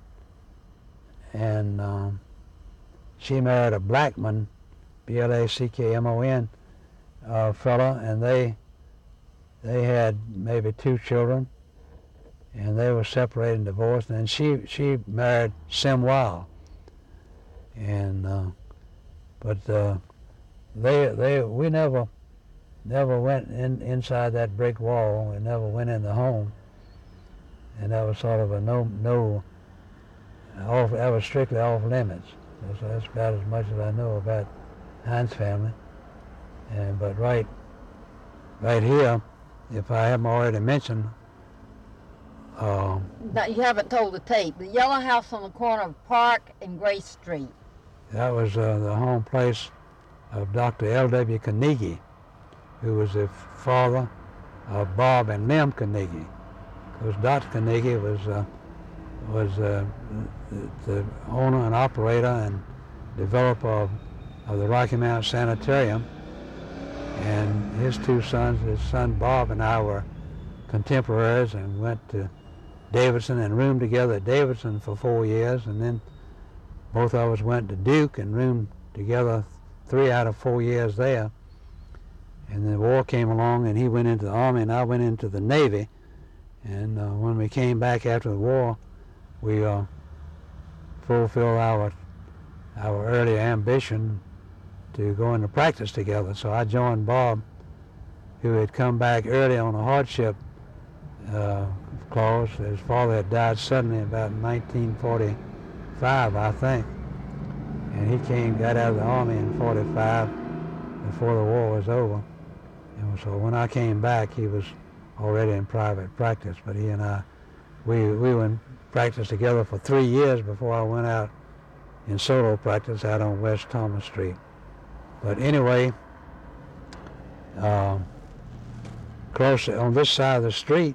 and um, she married a Blackmon, B L A C K M O N, uh, fella, and they they had maybe two children, and they were separated and divorced. And then she she married Sim Weil, and uh, but uh, they they we never never went in inside that brick wall. We never went in the home, and that was sort of a no no. Off, that was strictly off limits. So that's about as much as I know about Hines family. And but right, right here, if I haven't already mentioned, uh, No, you haven't told the tape. The yellow house on the corner of Park and Grace Street. that was uh, the home place of Doctor L W Carnegie, who was the father of Bob and Lem Carnegie. Because Doctor Carnegie was uh, was uh, the, the owner and operator and developer of, of the Rocky Mountain Sanitarium, and his two sons, his son Bob and I, were contemporaries and went to Davidson and roomed together at Davidson for four years, and then both of us went to Duke and roomed together three out of four years there. And the war came along, and he went into the Army, and I went into the Navy. And uh, when we came back after the war, we uh, fulfilled our our earlier ambition to go into practice together. So I joined Bob, who had come back early on a hardship uh, clause. His father had died suddenly about nineteen forty-five, I think. And he came, got out of the Army in forty-five before the war was over. And so when I came back, he was already in private practice, but he and I, we, we were in practice together for three years before I went out in solo practice out on West Thomas Street. But anyway, uh, close on this side of the street.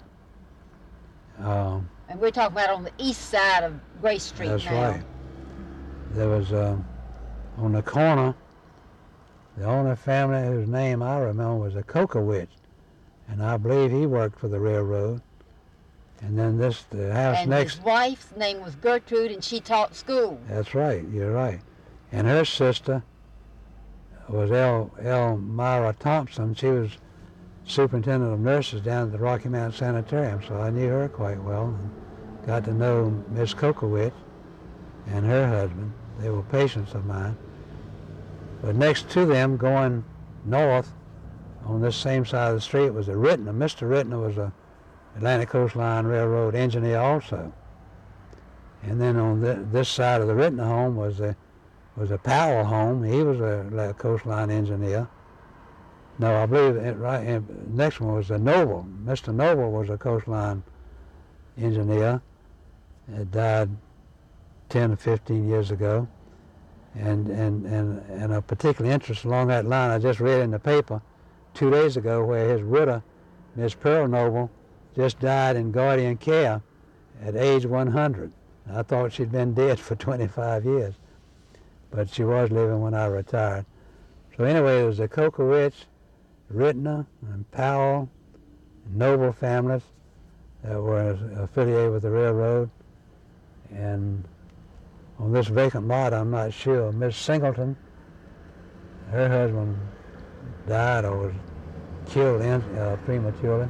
Uh, and we're talking about on the east side of Grace Street that's now. right. There was, uh, on the corner, the only family whose name I remember was a Kokowicz, and I believe he worked for the railroad. And then this, the house and next. And his wife's name was Gertrude, and she taught school. That's right, you're right. And her sister was El, Elmira Thompson. She was superintendent of nurses down at the Rocky Mountain Sanitarium, so I knew her quite well and got to know Miss Kokowicz and her husband. They were patients of mine. But next to them, going north on this same side of the street, was a Rittner. Mister Rittner was a Atlantic Coast Line Railroad engineer also. And then on the, this side of the Rittner home was a was a Powell home. He was a Atlantic Coast Line engineer. No, I believe it, right. And next one was a Noble. Mister Noble was a coastline engineer. He died ten or fifteen years ago. And and and and a particular interest along that line, I just read in the paper two days ago where his widow, Miss Pearl Noble, just died in guardian care at age one hundred. I thought she'd been dead for twenty-five years, but she was living when I retired. So anyway, it was the Kokowicz, Rittner, and Powell, and Noble families that were affiliated with the railroad. And on this vacant lot, I'm not sure, Miss Singleton, her husband died or was killed in, uh, prematurely.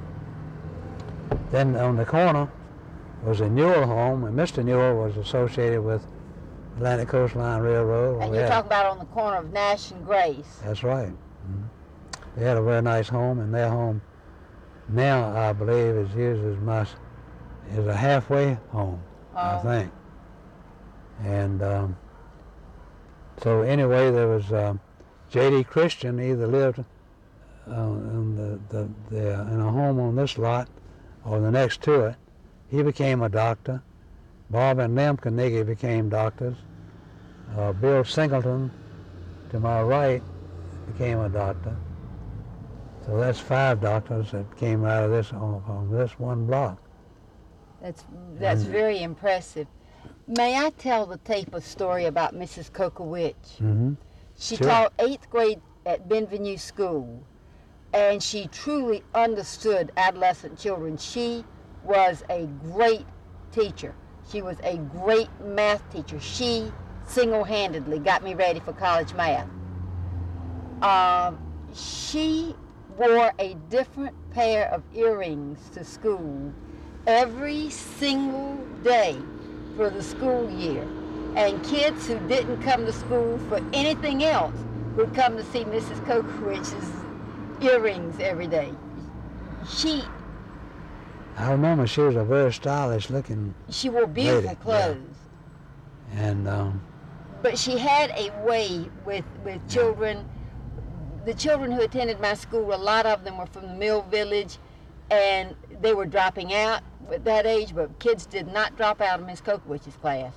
Then on the corner was a Newell home, and Mister Newell was associated with Atlantic Coast Line Railroad. And you're talking about on the corner of Nash and Grace. That's right. Mm-hmm. They had a very nice home, and their home now, I believe, is used as much as a halfway home, oh. I think. And um, so anyway, there was um, J D Christian either lived uh, in, the, the, the, in a home on this lot or the next to it. He became a doctor. Bob and Lem Carnegie became doctors. Uh, Bill Singleton, to my right, became a doctor. So that's five doctors that came out of this on, on this one block. That's that's and, very impressive. May I tell the tape a story about Missus Kokowicz? Mm-hmm. She sure. taught eighth grade at Benvenue School, and she truly understood adolescent children. She was a great teacher. She was a great math teacher. She single-handedly got me ready for college math. Um, she wore a different pair of earrings to school every single day for the school year. And kids who didn't come to school for anything else would come to see Missus Kokowicz's earrings every day. She... I remember she was a very stylish looking She wore beautiful lady. clothes. Yeah. And um, but she had a way with, with children. The children who attended my school, a lot of them were from the Mill Village, and they were dropping out at that age, but kids did not drop out of Miss Kokowicz's class.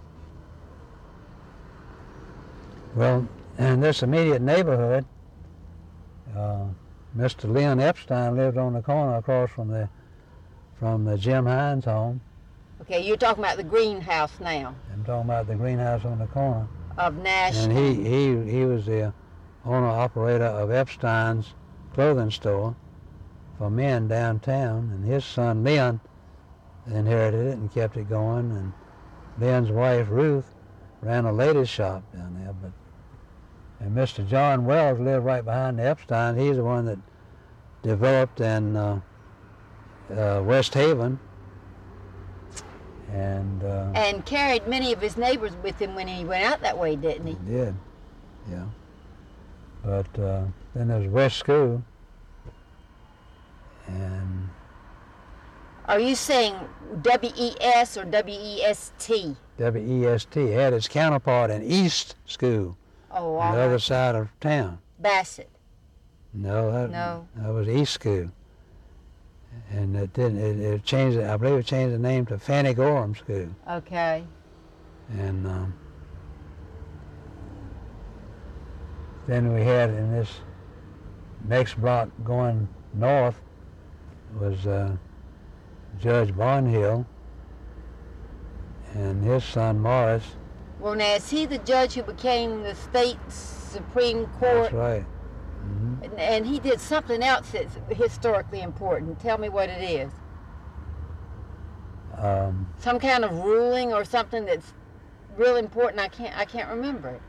Well, in this immediate neighborhood, uh, Mister Leon Epstein lived on the corner across from the from the Jim Hines home. Okay, you're talking about the greenhouse now. I'm talking about the greenhouse on the corner. Of Nash. And he, he, he was the owner-operator of Epstein's clothing store, for men downtown, and his son Leon inherited it and kept it going, and Leon's wife Ruth ran a ladies shop down there. But and Mister John Wells lived right behind the Epstein. He's the one that developed in uh, uh, West Haven, and uh, and carried many of his neighbors with him when he went out that way, didn't he? He did, yeah. But uh, then there's West School, and are you saying W E S or W E S T? W E S T had its counterpart in East School, oh, on the right. other side of town. Bassett. No, that, No. that was East School, and it didn't. It, it changed. I believe it changed the name to Fanny Gorham School. Okay. And um, then we had in this next block going north was uh, Judge Barnhill and his son Morris. Well, now, is he the judge who became the state Supreme Court? That's right. Mm-hmm. And, and he did something else that's historically important. Tell me what it is. Um, Some kind of ruling or something that's real important. I can't. I can't remember it.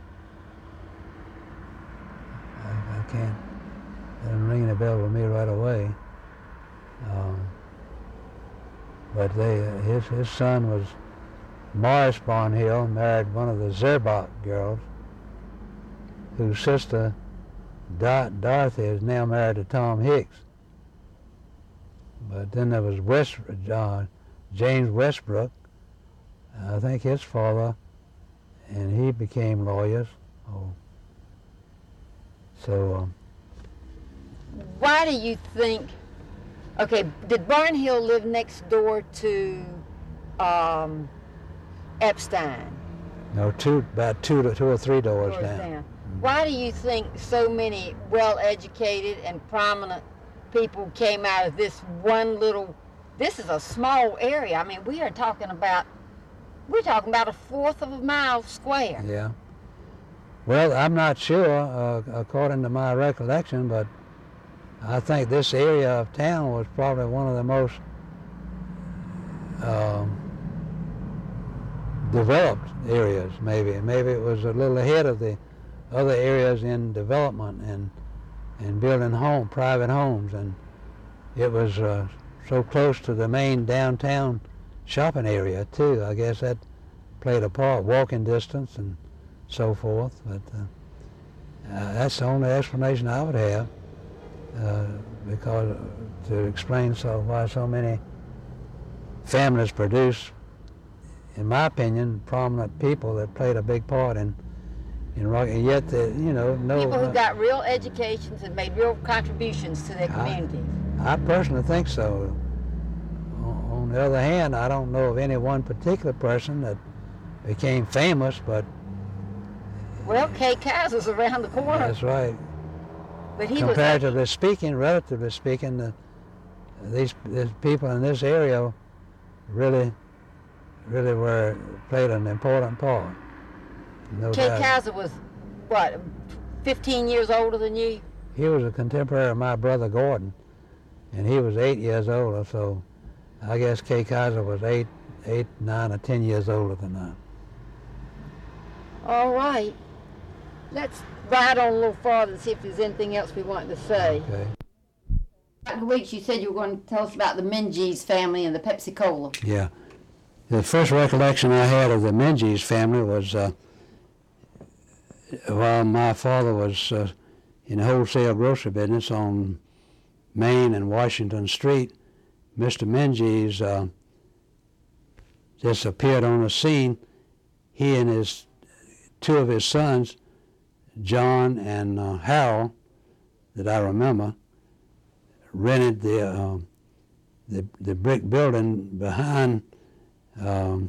I, I can't. Doesn't ring a bell with me right away. Um, but they, uh, his his son was Morris Barnhill, married one of the Zerbach girls, whose sister Dor- Dorothy is now married to Tom Hicks. But then there was West uh, James Westbrook, I think his father, and he became lawyers. Oh. So. Um, Why do you think? Okay, did Barnhill live next door to um, Epstein? No, two about two to two or three doors, Doors down. down. Why do you think so many well-educated and prominent people came out of this one little? This is a small area. I mean, we are talking about we're talking about a fourth of a mile square. Yeah. Well, I'm not sure, uh, according to my recollection, but I think this area of town was probably one of the most um, developed areas. Maybe, maybe it was a little ahead of the other areas in development and and building home, private homes, and it was uh, so close to the main downtown shopping area too. I guess that played a part, walking distance and so forth. But uh, uh, that's the only explanation I would have, uh, because to explain so why so many families produce, in my opinion, prominent people that played a big part in in rock, and yet the, you know no People who no, got real educations and made real contributions to their communities. I, I personally think so. On, on the other hand, I don't know of any one particular person that became famous, but Well, Kay Kaiser's around the corner. that's right. But he Comparatively was speaking, relatively speaking, the, these, these people in this area really, really were played an important part. No Kay doubt. Kaiser was what, fifteen years older than you? He was a contemporary of my brother Gordon, and he was eight years older. So, I guess Kay Kaiser was eight, eight, nine, or ten years older than I. All right. Let's ride on a little farther and see if there's anything else we want to say. Okay. Doctor Weeks, you said you were going to tell us about the Menzies family and the Pepsi Cola. Yeah. The first recollection I had of the Menzies family was uh, while my father was uh, in the wholesale grocery business on Main and Washington Street. Mister Menzies uh, just appeared on the scene. He and his two of his sons, John and uh, Harold, that I remember, rented the uh, the the brick building behind. Um,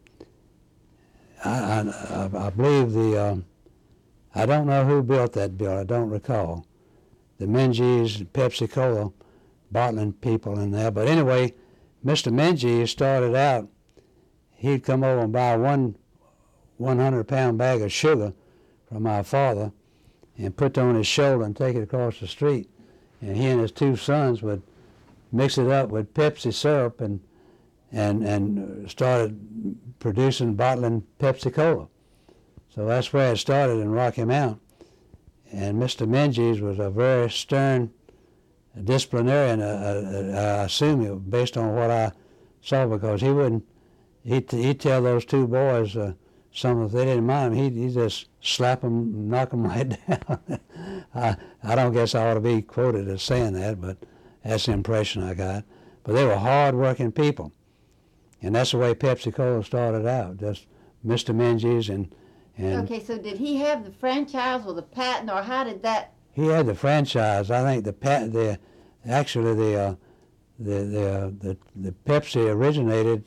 I, I I believe the um, I don't know who built that building. I don't recall. The Menzies, Pepsi Cola, bottling people in there. But anyway, Mister Menzies started out. He'd come over and buy one one hundred pound bag of sugar from my father and put it on his shoulder and take it across the street. And he and his two sons would mixed it up with Pepsi syrup and and and started producing, bottling Pepsi Cola. So that's where it started in Rocky Mount. And Mister Menzies was a very stern disciplinarian, uh, uh, I assume, based on what I saw, because he wouldn't, he'd, he'd tell those two boys uh, something, if they didn't mind him, he'd, he'd just slap them, knock them right down. I, I don't guess I ought to be quoted as saying that, but that's the impression I got. But they were hard-working people. And that's the way Pepsi Cola started out, just Mister Menzies and, and... Okay, so did he have the franchise or the patent, or how did that... He had the franchise. I think the patent, the, actually the, uh, the, the, uh, the, the Pepsi originated,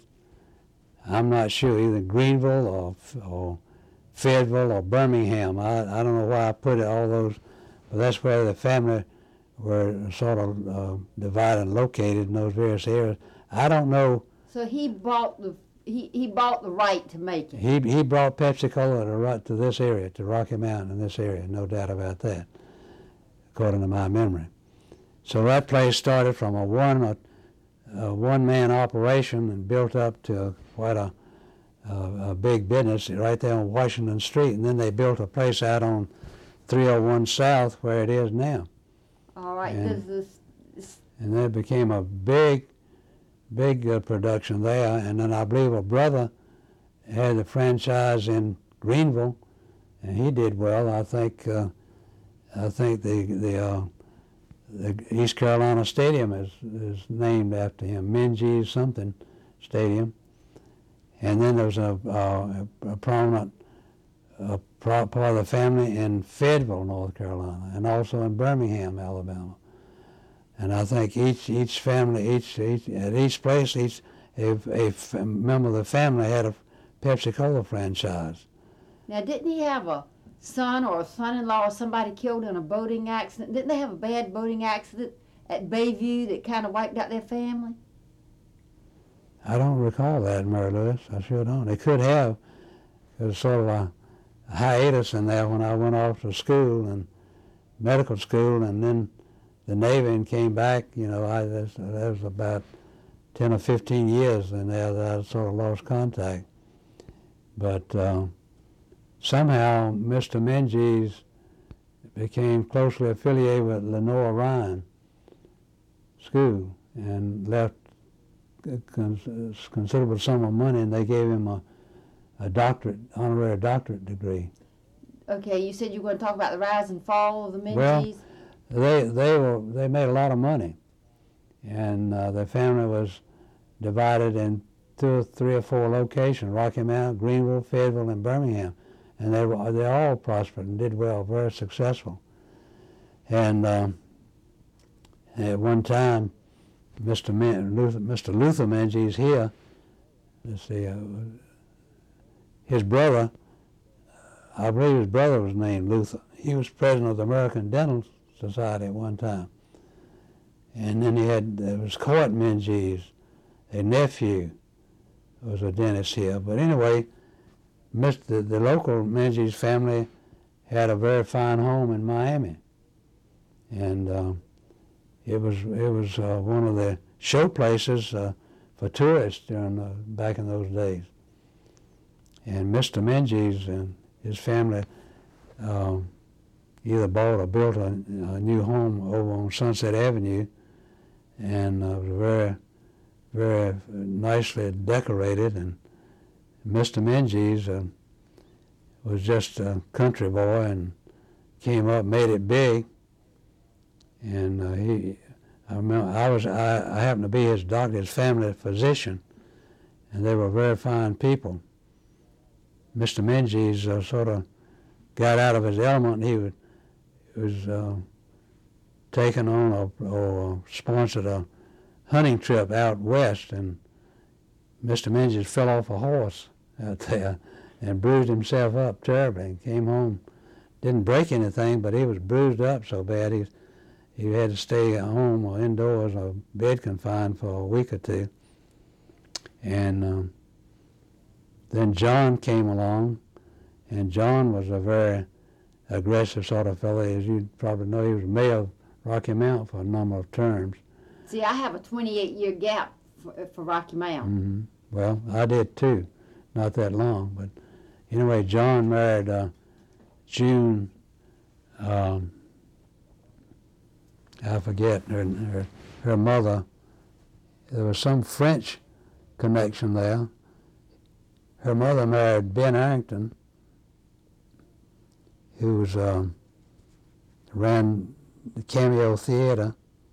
I'm not sure, either Greenville or, or Fayetteville or Birmingham. I, I don't know why I put it, all those, but that's where the family were sort of uh, divided and located in those various areas. I don't know... So he bought the he, he bought the right to make it. He he brought Pepsi Cola to right to this area, to Rocky Mountain in this area, no doubt about that, according to my memory. So that place started from a one a, a one man operation and built up to quite a, a a big business right there on Washington Street, and then they built a place out on three oh one South where it is now. All right, and, does this, this and then it became a big. big uh, production there, and then I believe a brother had the franchise in Greenville, and he did well. I think uh, I think the the, uh, the East Carolina Stadium is is named after him, Menzies something Stadium, and then there's a, uh, a prominent uh, part of the family in Fayetteville, North Carolina, and also in Birmingham, Alabama. And I think each each family, each, each at each place, each a, a member of the family had a Pepsi Cola franchise. Now, didn't he have a son or a son-in-law or somebody killed in a boating accident? Didn't they have a bad boating accident at Bayview that kind of wiped out their family? I don't recall that, Mary Lewis. I sure don't. They could have. It was sort of a hiatus in there when I went off to school and medical school, and then the Navy and came back. You know, I that was about ten or fifteen years in there that I sort of lost contact. But uh, somehow Mister Menzies became closely affiliated with Lenore Ryan School and left a considerable sum of money, and they gave him a, a doctorate, honorary doctorate degree. Okay, you said you were going to talk about the rise and fall of the Menzies. Well, They they were they made a lot of money, and uh, their family was divided in two or three or four locations: Rocky Mount, Greenville, Fayetteville, and Birmingham, and they were they all prospered and did well, very successful. And um, at one time, Mister Men, Luther, Mister Luther Menzies here, let's see, uh, his brother, I believe his brother was named Luther. He was president of the American Dental Society at one time. And then he had, there was Court Menzies, a nephew was a dentist here. But anyway, Mister the local Menzies family had a very fine home in Miami. And uh, it was it was uh, one of the show places uh, for tourists during the, back in those days. And Mister Menzies and his family uh, either bought or built a, a new home over on Sunset Avenue, and uh, it was very, very nicely decorated. And Mister Menzies uh, was just a country boy and came up, made it big. And uh, he, I remember, I was, I, I happened to be his doctor, his family physician, and they were very fine people. Mister Menzies uh, sort of got out of his element. He would, was uh, taken on a, or sponsored a hunting trip out west, and Mister Menzies fell off a horse out there and bruised himself up terribly and came home. Didn't break anything, but he was bruised up so bad he, he had to stay at home or indoors or bed confined for a week or two. And um, then John came along, and John was a very aggressive sort of fellow. As you probably know, he was mayor of Rocky Mount for a number of terms. See, I have a twenty-eight year gap for, for Rocky Mount. Mm-hmm. Well, I did too, not that long. But anyway, John married uh, June, um, I forget her, her, her mother. There was some French connection there. Her mother married Ben Arrington, who was, um, ran the Cameo Theater.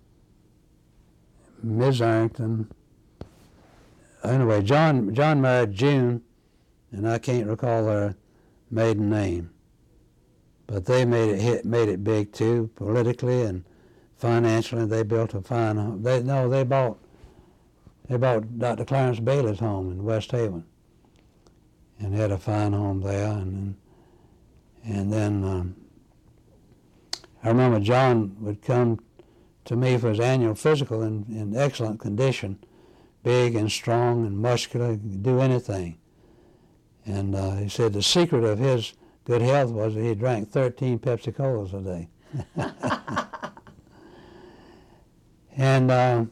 Miz Arrington. Anyway, John John married June, and I can't recall her maiden name. But they made it hit, made it big too, politically and financially. They built a fine home. They no, they bought they bought Doctor Clarence Bailey's home in West Haven, and had a fine home there. And then, and then um, I remember John would come to me for his annual physical in, in excellent condition, big and strong and muscular, could do anything. And uh, he said the secret of his good health was that he drank thirteen Pepsi Colas a day. and uh,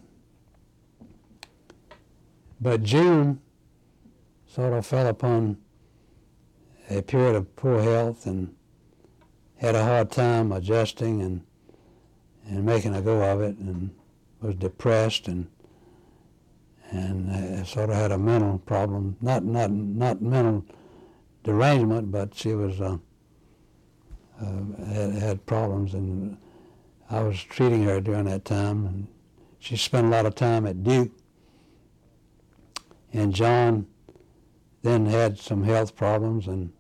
but June sort of fell upon a period of poor health and had a hard time adjusting and and making a go of it, and was depressed and and uh, sort of had a mental problem, not not not mental derangement, but she was uh, uh, had, had problems, and I was treating her during that time, and she spent a lot of time at Duke. And John then had some health problems, and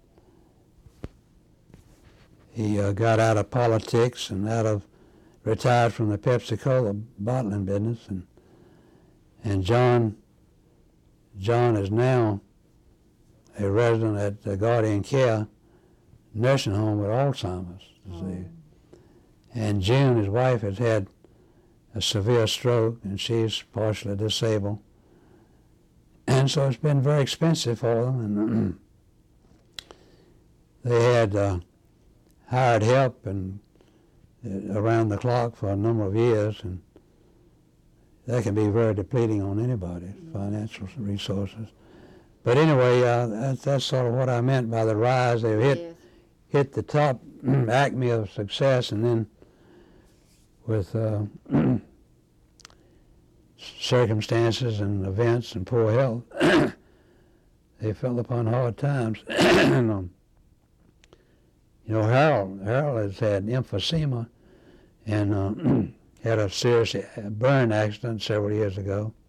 he uh, got out of politics and out of retired from the Pepsi-Cola bottling business, and and John John is now a resident at the Guardian Care nursing home with Alzheimer's disease. Oh. And June, his wife, has had a severe stroke, and she's partially disabled. And so it's been very expensive for them, and they had uh, hired help and around the clock for a number of years, and that can be very depleting on anybody's mm-hmm. financial resources. But anyway, uh, that's, that's sort of what I meant by the rise. They've hit yes. hit the top acme of success, and then with uh, circumstances and events and poor health, they fell upon hard times. and, um, You know, Harold, Harold has had emphysema and uh, had a serious burn accident several years ago.